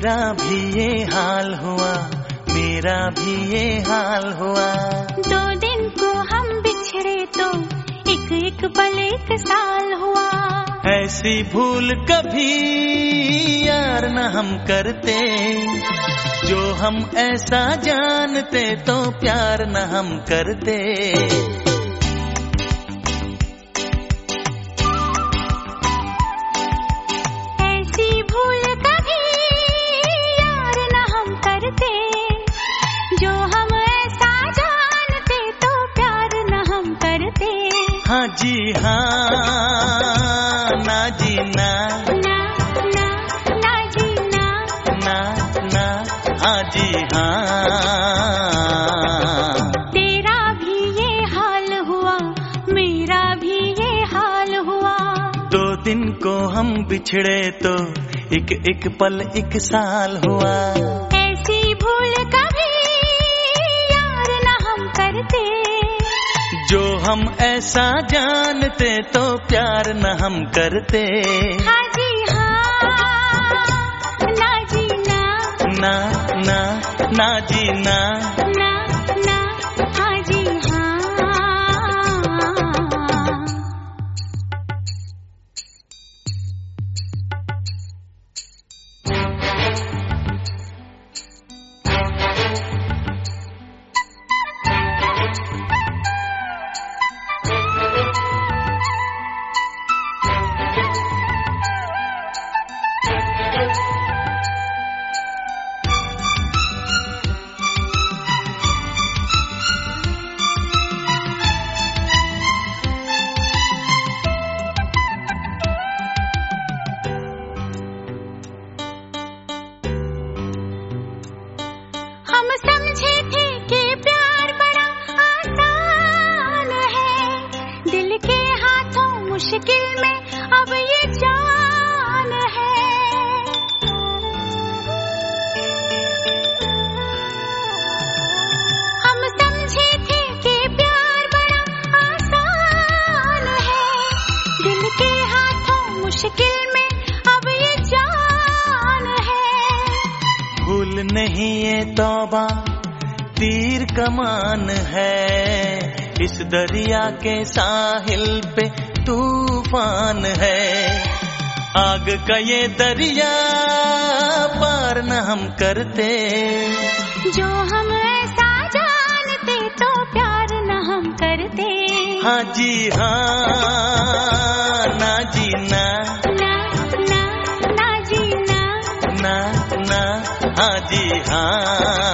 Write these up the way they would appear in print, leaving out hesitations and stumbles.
तेरा भी ये हाल हुआ, मेरा भी ये हाल हुआ। 2 दिन को हम बिछड़े तो एक एक पल एक साल हुआ। ऐसी भूल कभी यार न हम करते, जो हम ऐसा जानते तो प्यार न हम करते। हाँ जी हाँ, ना जी ना, ना ना ना जी ना, ना ना हाँ जी हाँ। तेरा भी ये हाल हुआ, मेरा भी ये हाल हुआ। 2 दिन को हम बिछड़े तो एक एक पल एक साल हुआ। ऐसी भूल कभी यार न हम करते, जो हम ऐसा जानते तो प्यार न हम करते। हाँ जी हाँ, ना जी ना, ना ना ना जी ना, ना ना हाँ जी हाँ। हम समझे थे कि प्यार बड़ा आसान है, दिल के हाथों मुश्किल में अब ये जान है। हम समझे थे कि प्यार बड़ा आसान है, दिल के हाथों मुश्किल में अब ये जान है। भूल नहीं ये तौबा तीर कमान है, इस दरिया के साहिल पे तूफान है। आग का ये दरिया पार न हम करते, जो हम ऐसा जानते तो प्यार न हम करते। हाँ जी हाँ, ना जी ना, ना ना ना जी ना, ना ना हाँ जी हाँ।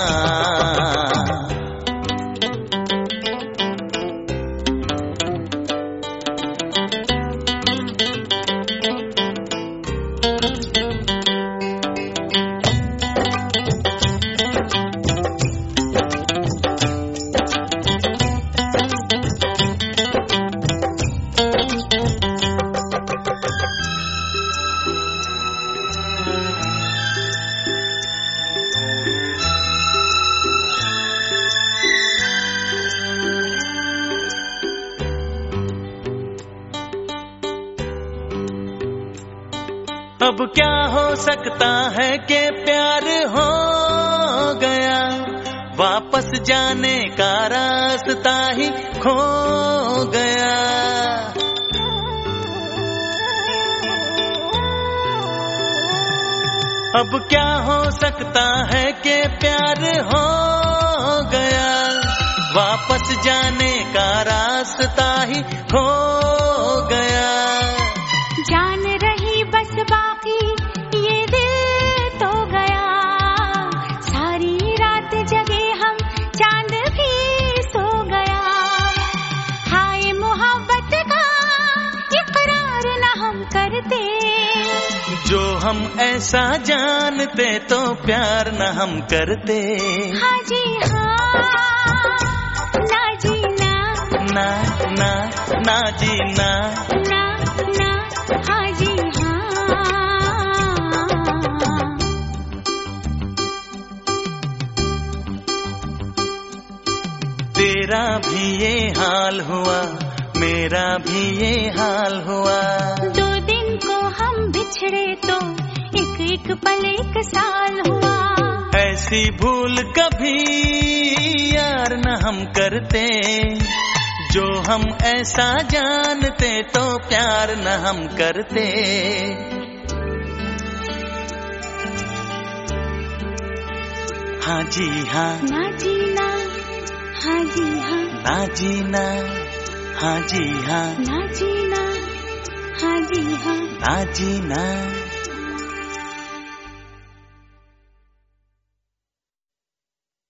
अब क्या हो सकता है कि प्यार हो गया, वापस जाने का रास्ता ही खो गया। अब क्या हो सकता है कि प्यार हो गया, वापस जाने का रास्ता ही खो गया। जान रही बस बाकी ये दिल तो गया, सारी रात जगे हम चांद भी सो गया। हाय मोहब्बत का इकरार न हम करते, जो हम ऐसा जानते तो प्यार न हम करते। हाँ जी हाँ, ना जी ना, ना ना ना जी ना, ना ना हाँ जी हाँ। तेरा भी ये हाल हुआ, मेरा भी ये हाल हुआ। 2 दिन को हम बिछड़े तो एक एक पल एक साल हुआ। ऐसी भूल कभी यार न हम करते, जो हम ऐसा जानते तो प्यार न हम करते। हाँ जी हाँ, ना जीना, हाँ जी हाँ, ना जीना, हाँ जी हाँ, ना जीना, हाँ जी हाँ, ना जीना।